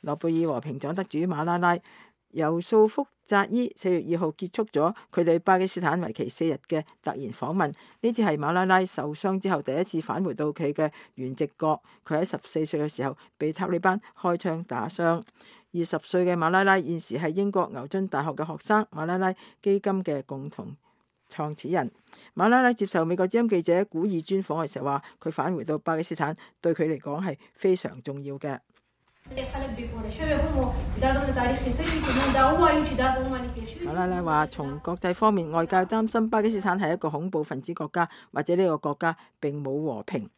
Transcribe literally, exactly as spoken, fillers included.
諾貝爾和平獎得主馬拉拉尤素福扎伊四月二號結束咗佢對巴基斯坦為期四日嘅突然訪問。呢次係馬拉拉受傷之後第一次返回到佢嘅原籍國。佢喺十四歲嘅時候被塔利班開槍打傷。二十歲嘅馬拉拉現時係英國牛津大學嘅學生，馬拉拉基金嘅共同創始人。馬拉拉接受美國之音記者古爾專訪嘅時候話，佢返回到巴基斯坦對佢嚟講係非常重要嘅。馬拉拉話：從國際方面，外界擔心巴基斯坦係一個恐怖分子國家，或者呢個國家並冇和平。